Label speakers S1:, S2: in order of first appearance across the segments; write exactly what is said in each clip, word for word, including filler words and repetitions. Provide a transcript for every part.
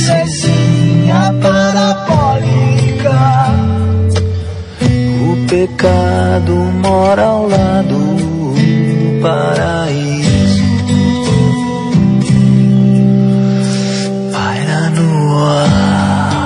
S1: princesinha parabólica.
S2: O pecado mora ao lado do paraíso. Paira no ar.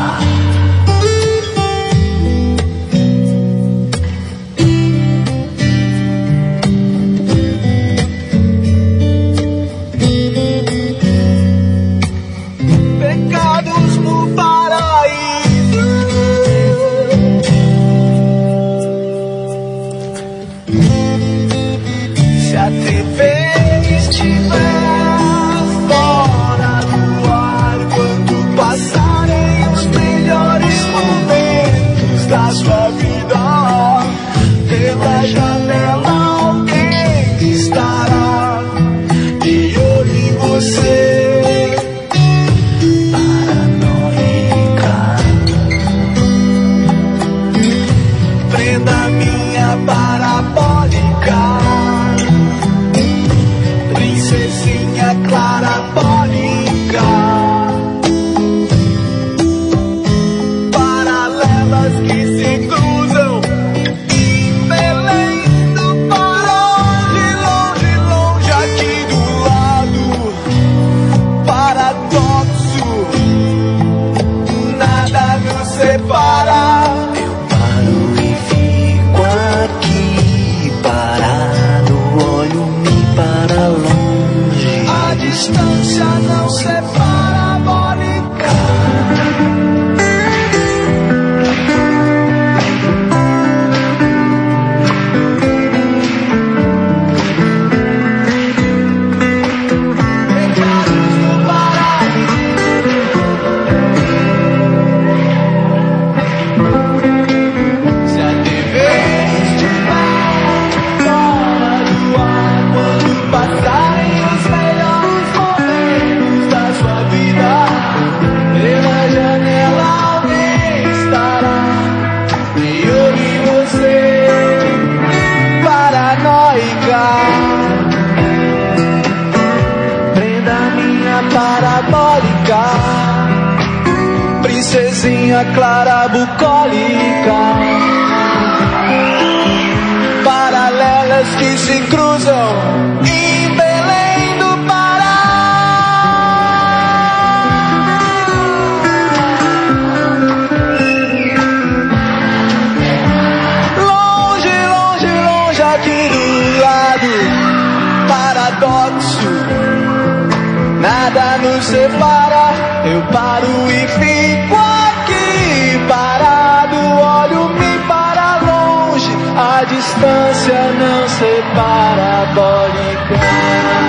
S1: Princesinha clara bucólica, paralelas que se cruzam em Belém do Pará. Longe, longe, longe aqui do lado, paradoxo, nada nos separa. Eu paro e fico aqui parado, olho-me para longe, a distância não separa, parabólica.